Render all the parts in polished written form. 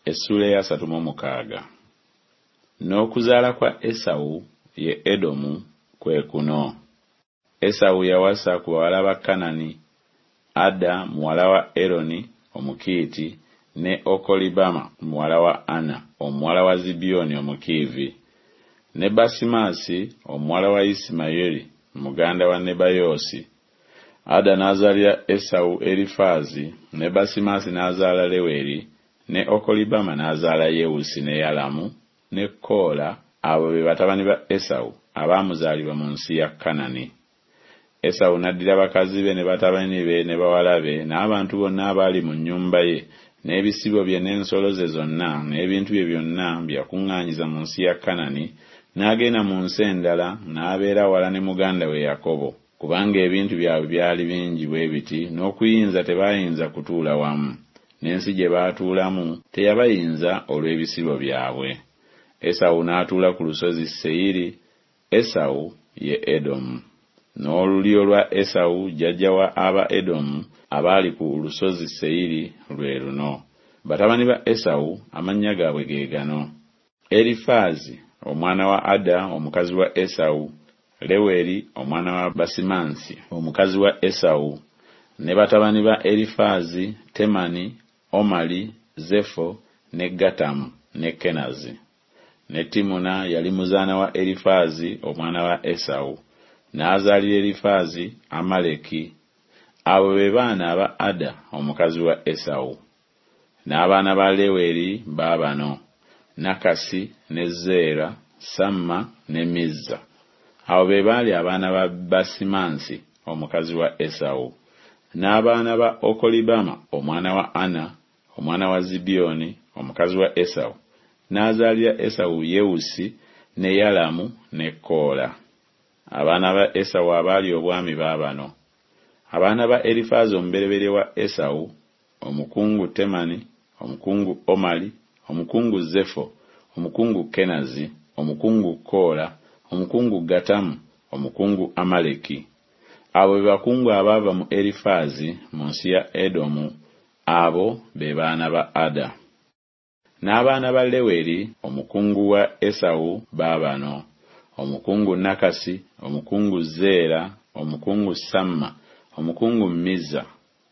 Essula ya 36. N'okuzaala kwa Esawu ye Edomu kwe kuno. Esawu yawasa ku bawala ba Kanani, Ada muwala wa Eroni Omukiiti ne Okolibama muwala wa Ana omuwala wa Zibyoni Omukiivi, ne Basimasi omuwala wa Isimayiri muganda wa Nebayosi. Ada n'azaalira Esawu Erifaazi, ne Basimasi n'azaala Leweri, ne Okolibama n'azaala Yewusi ne Yalamu ne Koola. Abo be batabani ba Esawu abaamuzaalibwa mu nsi ya Kanani. Esawu n'addira bakazi be ne batabani be ne bawala be n'abantu bonna abaali mu nnyumba ye n'ebisibo bye n'ensolo ze zonna n'ebintu bye byonna byakuŋŋaanyiza mu nsi ya Kanani, n'agenda mu nsi endala n'abeera wala ne muganda we Yakobo, kubanga ebintu byabwe byali bingi bwe biti n'okuyinza tebaayinza kutuula wamu, n'ensi gye baatuulamu teyabayinza olw'ebisibo byabwe. Esawu n'atuula ku lusozi Seyiri. Esawu ye Edomu. N'olulyo lwa Esawu jjajja wa aba Edomu abaali ku lusozi Seyiri lwe luno. Batabani ba Esawu amannya gaabwe ge gano: Erifaazi omwana wa Ada omukazi wa Esawu, Leweri omwana wa Basimansi omukazi wa Esawu, ne batabani ba Erifaazi Temani, Omali, Zefo ne Gatamu ne Kenazi. Ne Timuna yali muzaana wa Erifaazi omwana wa Esawu, n'azaalira Erifaazi Amaleki. Abo be baana aba Ada omukazi wa Esawu. N'abaana ba Leweri baabano: Nakasi ne Zeera, Samma ne Mizza. Abo be baali abaana ba Basimansi omukazi wa Esawu. N'abaana ba Okolibama omwana wa Ana omwana wa Zibyoni omukazi wa Esawu, n'azaalira Esawu Yewusi ne Yalamu ne Koola. Abaana ba Esawu abaali obwami baabano: abaana ba Erifaazi omubereberye wa Esawu, omukungu Temani, omukungu Omali, omukungu Zefo, omukungu Kenazi, omukungu Koola, omukungu Gatamu, omukungu Amaleki. Abo be bakungu abaava mu Erifaazi mu nsi ya Edomu. Abo be baana ba Ada. N'abaana ba Leweri omukungu wa Esawu baabano: omukungu Nakasi, omukungu Zeera, omukungu Samma, omukungu Mizza.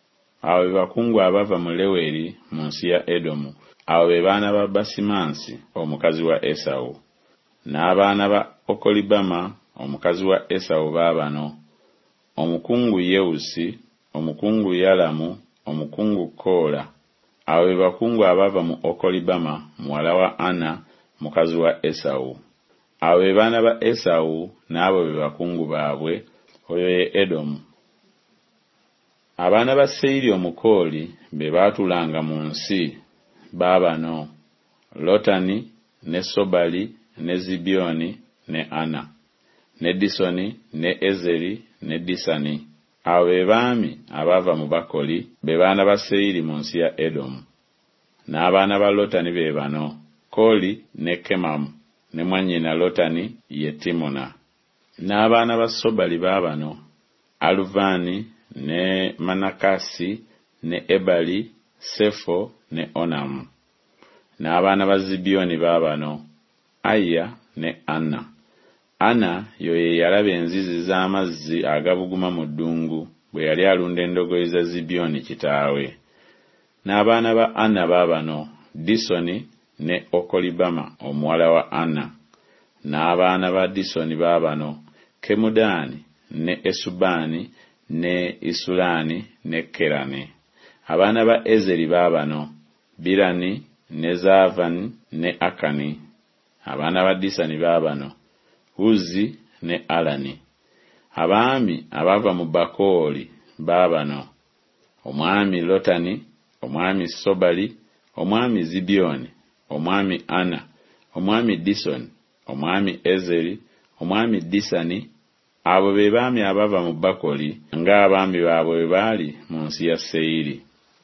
Abo be bakungu abaava mu Leweri mu nsi ya Edomu. Abo be baana ba Basimansi omukazi wa Esawu. N'abaana ba Okolibama omukazi wa Esawu baabano: omukungu Yewusi, omukungu Yalamu, omukungu Koola. Abo be bakungu abaava mu Okolibama muwala wa Ana mukazi wa Esawu. Abo be baana ba Esawu n'abo be bakungu baabwe. Oyo ye Edomu. Abaana ba Seyiri Omukooli be baatulanga mu nsi baabano: Lotani ne Sobali ne Zibyoni ne Ana ne Disoni ne Ezeri ne Disani. Abo be baami abaava mu Bakoli be baana ba Seyiri mu nsi ya Edomu. N'abaana ba Lotani be bano: Koli ne Kemamu, ne mwannyina Lotani ye Timuna. N'abaana ba Sobali baabano: Aluvani ne Manakasi ne Ebali, Sefo ne Onamu. N'abaana ba Zibyoni baabano: Aya ne Ana. Ana yo ye yalaba enzizi z'amazzi agabuguma mu ddungu bwe yali alunda endogoyi za Zibyoni kitaawe. N'abaana ba Ana baabano: Disoni ne Okolibama omuwala wa Ana. N'abaana ba Disoni baabano: Kemudaani ne Esubani ne Isulani ne Kerani. Abaana ba Ezeri baabano: Birani ne Zaavani ne Akani. Abaana ba Disani baabano: Uzi ne Alani. Abaami abaava mu Bakooli baabano: omwami Lotani, omwami Sobali, omwami Zibyoni, omwami Ana, omwami Disoni, omwami Ezeri, omwami Disani. Abo be baami abaava mu Bakoli ng'abaami baabwe bwe baali mu nsi ya Seyiri.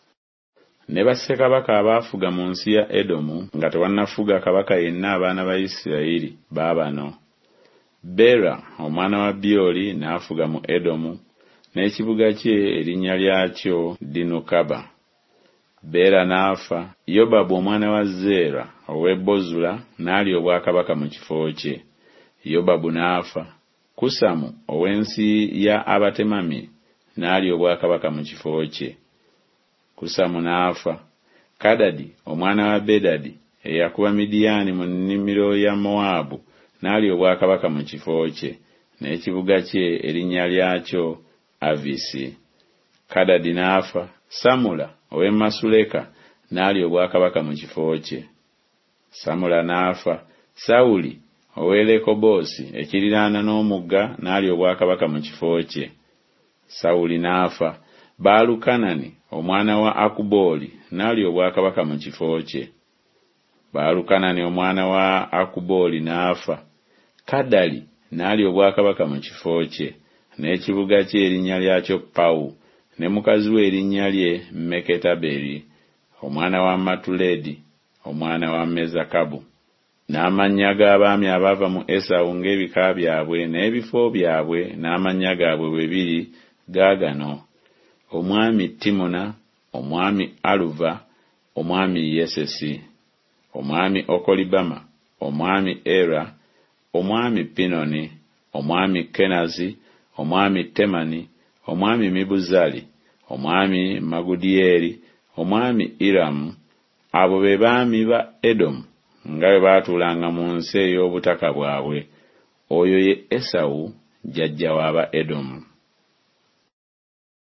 Ne bassekabaka abaafuga mu nsi ya Edomu nga tewannafuga kabaka yenna abaana ba Isirayiri baabano: Bera omwana wa Byoli n'afuga mu Edomu, n'ekibuga kye erinnya lyakyo Dinukaba. Beera n'afa, Yobabu omwana wa Zeera ow'e Bozula n'alya obwakabaka mu kifo kye. Yobabu n'afa, Kusamu ow'ensi ya Abatemami n'alya obwakabaka mu kifo kye. Kusamu n'afa, Kadadi omwana wa Bedadi eyakuba Midiyaani mu nnimiro ya Mowaabu n'alya obwakabaka mu kifo kye, n'ekibuga kye erinnya lyakyo Avisi. Kadadi n'afa, Samula ow'e Masuleka n'alya obwakabaka mu kifo kye. Samula n'afa, Sawuli ow'e Lekoboosi ekiriraana n'omugga n'alya obwakabaka mu kifo kye. Sawuli n'afa, Baalukanani omwana wa Akubooli n'alya obwakabaka mu kifo kye. Baalukanani omwana wa Akubooli n'afa, Kadali n'alya obwakabaka mu kifo kye, n'ekibuga kye erinnya lyakyo Pawu, ne mukazi we erinnya lye Meketaberi omwana wa Matuledi omwana wa Mezakabu. N'amannya g'abaami abaava mu Esawu ng'ebika byabwe n'ebifo byabwe n'amannya gaabwe bwe biri gaagano: omwami Timuna, omwami Aluva, omwami Yesesi, omwami Okolibama, omwami Era, omwami Pinoni, omwami Kenazi, omwami Temani, omwami Mibuzali, omwami Magudiyeri, omwami Iramu. Abo be baami ba Edomu nga bwe baatuulanga mu nsi ey'obutaka bwabwe. Oyo ye Esawu jjajja w'aba Edomu.